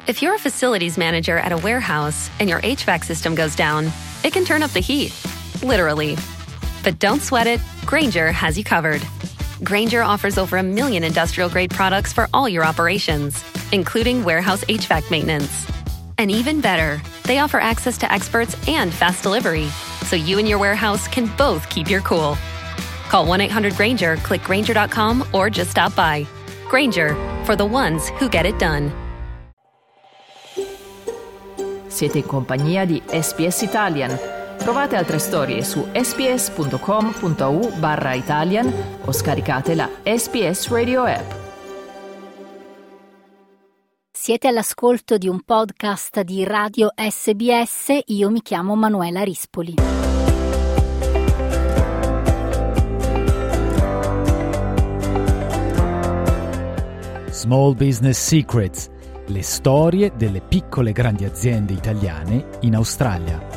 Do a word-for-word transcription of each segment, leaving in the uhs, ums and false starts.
If you're a facilities manager at a warehouse and your H V A C system goes down, it can turn up the heat, literally. But don't sweat it, Grainger has you covered. Grainger offers over a million industrial-grade products for all your operations, including warehouse H V A C maintenance. And even better, they offer access to experts and fast delivery, so you and your warehouse can both keep your cool. Call one eight hundred Grainger, click Grainger dot com, or just stop by. Grainger, for the ones who get it done. Siete in compagnia di S B S Italian. Trovate altre storie su sbs.com.au barra Italian o scaricate la S B S Radio app. Siete all'ascolto di un podcast di Radio S B S, io mi chiamo Manuela Rispoli. Small Business Secrets, le storie delle piccole e grandi aziende italiane in Australia.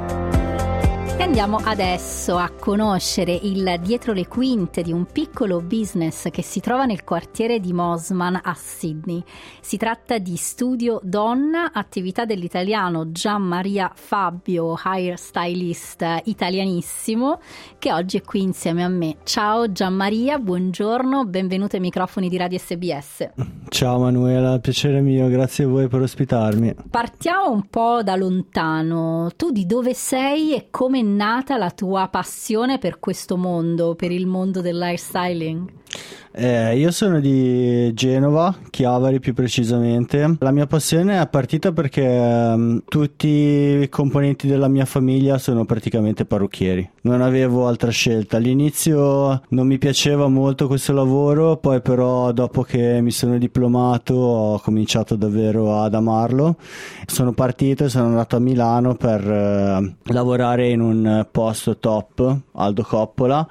E andiamo adesso a conoscere il dietro le quinte di un piccolo business che si trova nel quartiere di Mosman a Sydney. Si tratta di Studio Donna, attività dell'italiano Gianmaria Fabbio, hairstylist italianissimo, che oggi è qui insieme a me. Ciao Gianmaria, buongiorno, benvenuto ai microfoni di Radio S B S. Ciao Manuela, piacere mio, grazie a voi per ospitarmi. Partiamo un po' da lontano. Tu di dove sei e come è nata la tua passione per questo mondo, per il mondo dell'hairstyling? Eh, io sono di Genova, Chiavari più precisamente. La mia passione è partita perché um, tutti i componenti della mia famiglia sono praticamente parrucchieri. Non avevo altra scelta. All'inizio non mi piaceva molto questo lavoro, poi però dopo che mi sono diplomato ho cominciato davvero ad amarlo. Sono partito e sono andato a Milano per uh, lavorare in un posto top, Aldo Coppola,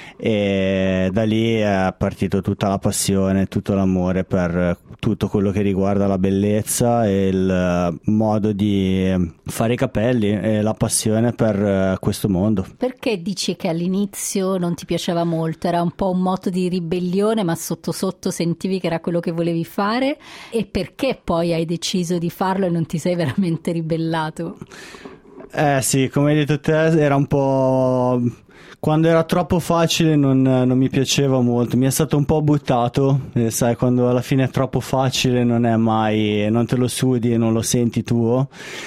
e da lì è partito tutta la passione, tutto l'amore per tutto quello che riguarda la bellezza e il modo di fare i capelli e la passione per questo mondo. Perché dici che all'inizio non ti piaceva molto? Era un po' un moto di ribellione, ma sotto sotto sentivi che era quello che volevi fare? E perché poi hai deciso di farlo e non ti sei veramente ribellato? Eh sì, come hai detto te, era un po'... Quando era troppo facile non, non mi piaceva molto, mi è stato un po' buttato, e sai, quando alla fine è troppo facile non è mai, non te lo sudi e non lo senti tuo.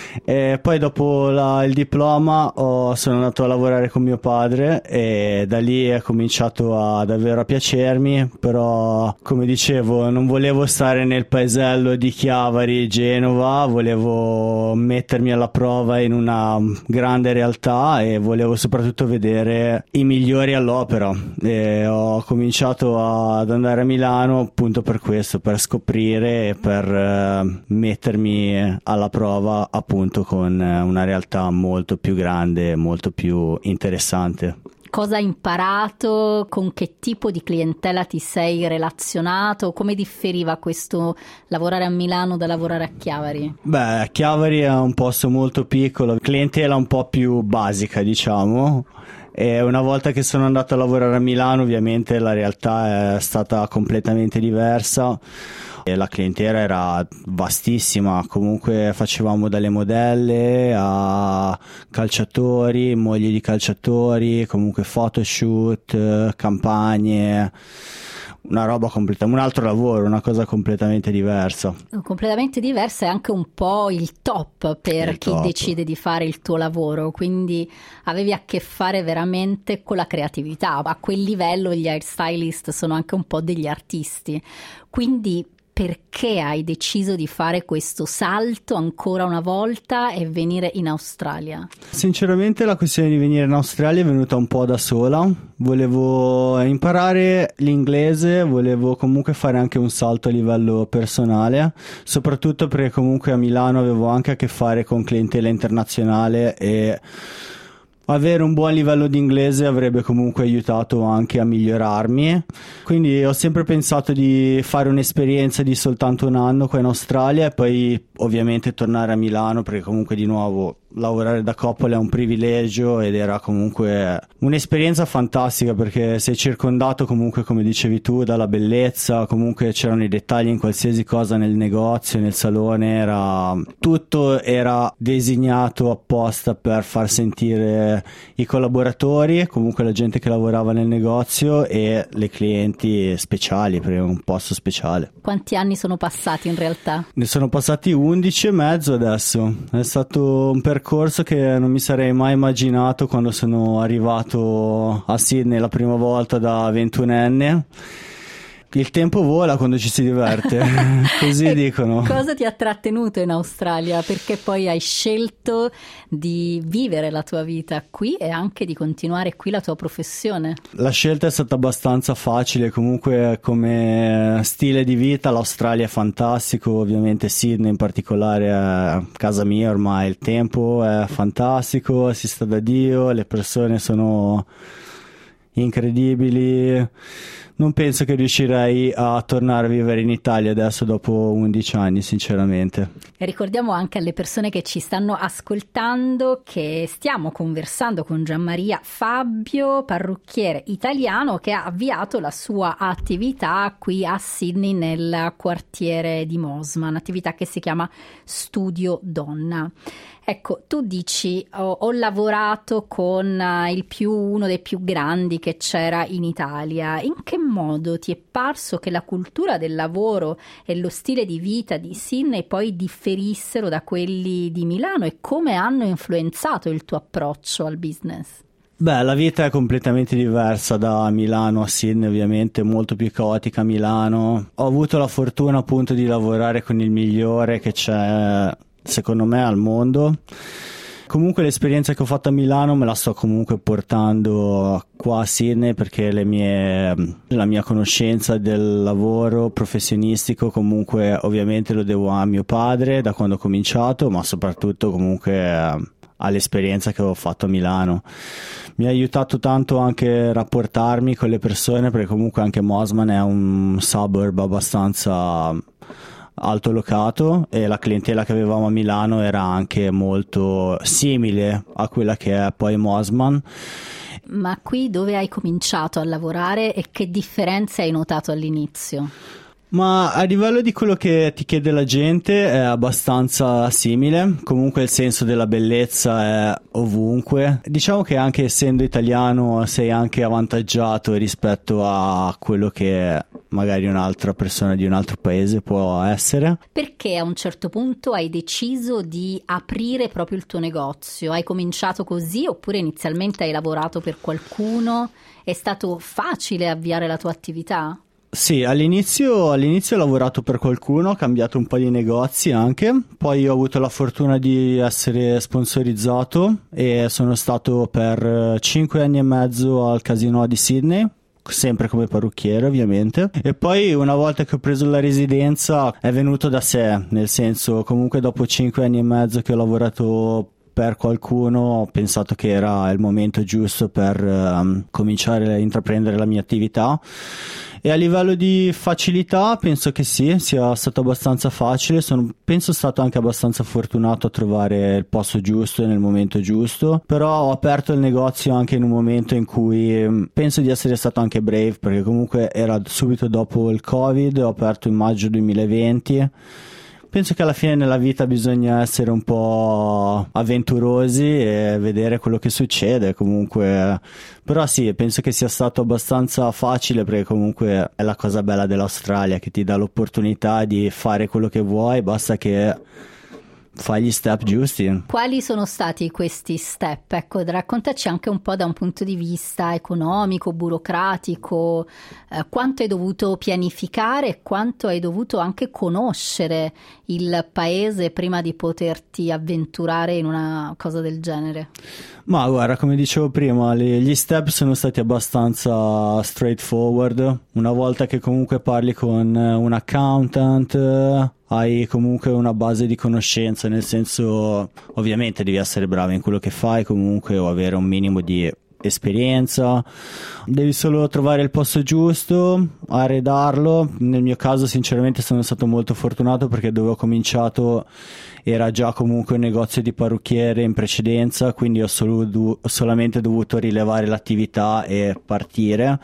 E poi dopo la, il diploma ho, sono andato a lavorare con mio padre e da lì è cominciato a davvero a piacermi, però come dicevo non volevo stare nel paesello di Chiavari, Genova, volevo mettermi alla prova in una grande realtà e volevo soprattutto vedere i migliori all'opera, e ho cominciato ad andare a Milano appunto per questo, per scoprire e per eh, mettermi alla prova appunto con una realtà molto più grande, molto più interessante. Cosa hai imparato? Con che tipo di clientela ti sei relazionato? Come differiva questo lavorare a Milano da lavorare a Chiavari? Beh, Chiavari è un posto molto piccolo, clientela un po' più basica, diciamo. E una volta che sono andato a lavorare a Milano ovviamente la realtà è stata completamente diversa e la clientela era vastissima, comunque facevamo dalle modelle a calciatori, mogli di calciatori, comunque photoshoot, campagne, una roba completa, un altro lavoro, una cosa completamente diversa. Completamente diversa è anche un po' il top per il chi top. Decide di fare il tuo lavoro, quindi avevi a che fare veramente con la creatività. A quel livello gli hairstylist sono anche un po' degli artisti, quindi perché hai deciso di fare questo salto ancora una volta e venire in Australia? Sinceramente la questione di venire in Australia è venuta un po' da sola. Volevo imparare l'inglese, volevo comunque fare anche un salto a livello personale, soprattutto perché comunque a Milano avevo anche a che fare con clientela internazionale e avere un buon livello di inglese avrebbe comunque aiutato anche a migliorarmi, quindi ho sempre pensato di fare un'esperienza di soltanto un anno qua in Australia e poi ovviamente tornare a Milano, perché comunque di nuovo lavorare da coppole è un privilegio ed era comunque un'esperienza fantastica, perché sei circondato comunque, come dicevi tu, dalla bellezza, comunque c'erano i dettagli in qualsiasi cosa nel negozio, nel salone, era tutto era designato apposta per far sentire i collaboratori, comunque la gente che lavorava nel negozio e le clienti speciali, perché è un posto speciale. Quanti anni sono passati in realtà? Ne sono passati undici e mezzo adesso. È stato un percorso che non mi sarei mai immaginato quando sono arrivato a Sydney la prima volta da ventunenne. Il tempo vola quando ci si diverte, così dicono. Cosa ti ha trattenuto in Australia? Perché poi hai scelto di vivere la tua vita qui e anche di continuare qui la tua professione? La scelta è stata abbastanza facile, comunque come stile di vita l'Australia è fantastico, ovviamente Sydney in particolare è casa mia ormai, il tempo è fantastico, si sta da Dio, le persone sono incredibili. Non penso che riuscirei a tornare a vivere in Italia adesso dopo undici anni, sinceramente. E ricordiamo anche alle persone che ci stanno ascoltando che stiamo conversando con Gianmaria Fabbio, parrucchiere italiano che ha avviato la sua attività qui a Sydney nel quartiere di Mosman, attività che si chiama Studio Donna. Ecco, tu dici ho, ho lavorato con uh, il più, uno dei più grandi che c'era in Italia. In che modo ti è parso che la cultura del lavoro e lo stile di vita di Sydney poi differissero da quelli di Milano e come hanno influenzato il tuo approccio al business? Beh, la vita è completamente diversa da Milano a Sydney, ovviamente molto più caotica a Milano. Ho avuto la fortuna appunto di lavorare con il migliore che c'è secondo me al mondo. Comunque l'esperienza che ho fatto a Milano me la sto comunque portando qua a Sydney, perché le mie, la mia conoscenza del lavoro professionistico comunque ovviamente lo devo a mio padre da quando ho cominciato, ma soprattutto comunque all'esperienza che ho fatto a Milano. Mi ha aiutato tanto anche a rapportarmi con le persone, perché comunque anche Mosman è un suburb abbastanza altolocato e la clientela che avevamo a Milano era anche molto simile a quella che è poi Mosman. Ma qui dove hai cominciato a lavorare e che differenze hai notato all'inizio? Ma a livello di quello che ti chiede la gente è abbastanza simile, comunque il senso della bellezza è ovunque. Diciamo che anche essendo italiano sei anche avvantaggiato rispetto a quello che magari un'altra persona di un altro paese può essere. Perché a un certo punto hai deciso di aprire proprio il tuo negozio? Hai cominciato così oppure inizialmente hai lavorato per qualcuno? È stato facile avviare la tua attività? Sì, all'inizio, all'inizio ho lavorato per qualcuno, ho cambiato un po' di negozi anche, poi ho avuto la fortuna di essere sponsorizzato e sono stato per cinque anni e mezzo al Casino di Sydney, sempre come parrucchiere ovviamente, e poi una volta che ho preso la residenza è venuto da sé, nel senso comunque dopo cinque anni e mezzo che ho lavorato per qualcuno ho pensato che era il momento giusto per um, cominciare a intraprendere la mia attività. E a livello di facilità penso che sì, sia stato abbastanza facile, sono, penso stato anche abbastanza fortunato a trovare il posto giusto e nel momento giusto, però ho aperto il negozio anche in un momento in cui penso di essere stato anche brave, perché comunque era subito dopo il Covid, ho aperto in maggio duemilaventi. Penso che alla fine nella vita bisogna essere un po' avventurosi e vedere quello che succede comunque, però sì, penso che sia stato abbastanza facile, perché comunque è la cosa bella dell'Australia che ti dà l'opportunità di fare quello che vuoi, basta che fai gli step giusti. Quali sono stati questi step? Ecco, raccontaci anche un po' da un punto di vista economico, burocratico, eh, quanto hai dovuto pianificare e quanto hai dovuto anche conoscere il paese prima di poterti avventurare in una cosa del genere. Ma guarda, come dicevo prima, gli step sono stati abbastanza straightforward. Una volta che comunque parli con un accountant hai comunque una base di conoscenza, nel senso ovviamente devi essere bravo in quello che fai comunque o avere un minimo di esperienza, devi solo trovare il posto giusto, arredarlo. Nel mio caso sinceramente sono stato molto fortunato perché dove ho cominciato era già comunque un negozio di parrucchiere in precedenza, quindi ho, solo, ho solamente dovuto rilevare l'attività e partire,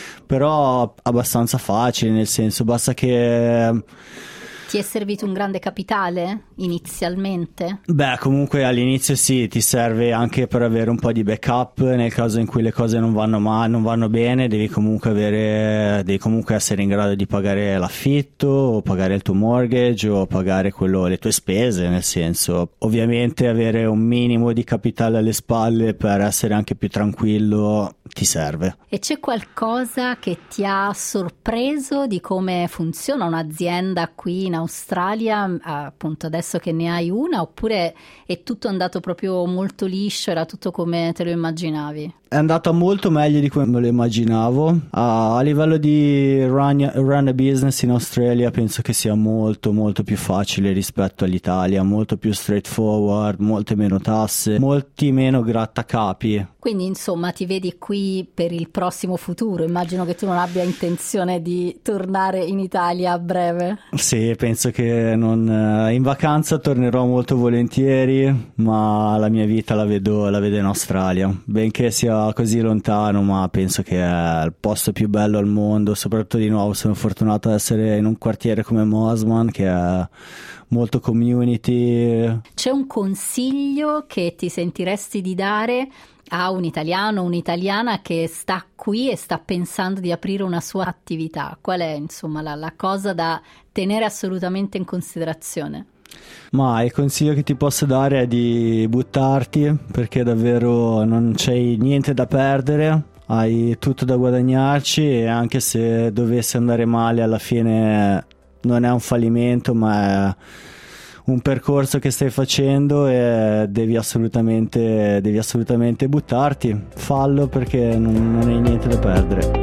però abbastanza facile, nel senso basta che... Ti è servito un grande capitale inizialmente? Beh, comunque all'inizio sì, ti serve anche per avere un po' di backup nel caso in cui le cose non vanno male, non vanno bene, devi comunque avere, devi comunque essere in grado di pagare l'affitto, o pagare il tuo mortgage, o pagare quello, le tue spese, nel senso, ovviamente avere un minimo di capitale alle spalle per essere anche più tranquillo ti serve. E c'è qualcosa che ti ha sorpreso di come funziona un'azienda qui in Australia, appunto adesso che ne hai una, oppure è tutto andato proprio molto liscio, era tutto come te lo immaginavi? È andata molto meglio di come me lo immaginavo. A, a livello di run, run a business in Australia penso che sia molto molto più facile rispetto all'Italia, molto più straightforward, molte meno tasse, molti meno grattacapi. Quindi insomma ti vedi qui per il prossimo futuro, immagino che tu non abbia intenzione di tornare in Italia a breve. Sì, penso che non, in vacanza tornerò molto volentieri, ma la mia vita la vedo, la vedo in Australia, benché sia così lontano, ma penso che è il posto più bello al mondo. Soprattutto di nuovo sono fortunato ad essere in un quartiere come Mosman che è molto community. C'è un consiglio che ti sentiresti di dare a un italiano, un'italiana che sta qui e sta pensando di aprire una sua attività? Qual è insomma la, la cosa da tenere assolutamente in considerazione? Ma il consiglio che ti posso dare è di buttarti, perché davvero non c'hai niente da perdere, hai tutto da guadagnarci, e anche se dovesse andare male alla fine non è un fallimento, ma è un percorso che stai facendo e devi assolutamente, devi assolutamente buttarti. Fallo perché non, non hai niente da perdere.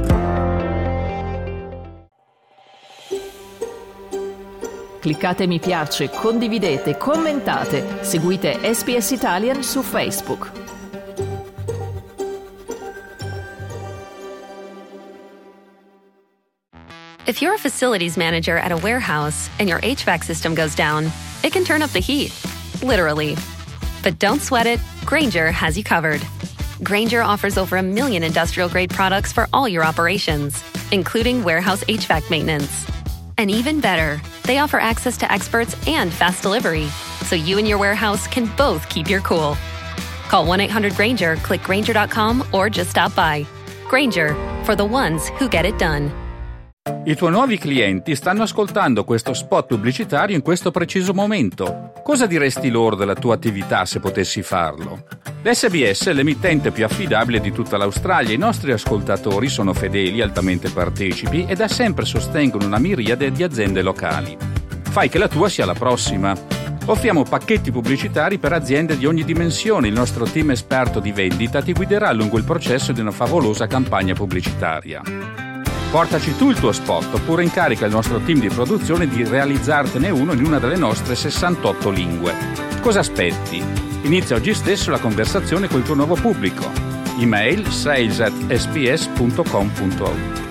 Cliccate mi piace, condividete, commentate, seguite S B S Italian su Facebook. If you're a facilities manager at a warehouse and your H V A C system goes down, it can turn up the heat, literally. But don't sweat it, Grainger has you covered. Grainger offers over a million industrial-grade products for all your operations, including warehouse H V A C maintenance. And even better, they offer access to experts and fast delivery, so you and your warehouse can both keep your cool. Call one eight hundred Grainger, click Grainger dot com, or just stop by. Grainger, for the ones who get it done. I tuoi nuovi clienti stanno ascoltando questo spot pubblicitario in questo preciso momento. Cosa diresti loro della tua attività se potessi farlo? L'S B S è l'emittente più affidabile di tutta l'Australia. I nostri ascoltatori sono fedeli, altamente partecipi e da sempre sostengono una miriade di aziende locali. Fai che la tua sia la prossima. Offriamo pacchetti pubblicitari per aziende di ogni dimensione. Il nostro team esperto di vendita ti guiderà lungo il processo di una favolosa campagna pubblicitaria. Portaci tu il tuo spot oppure incarica il nostro team di produzione di realizzartene uno in una delle nostre sessantotto lingue. Cosa aspetti? Inizia oggi stesso la conversazione con il tuo nuovo pubblico. Email sales at s b s punto com punto a u.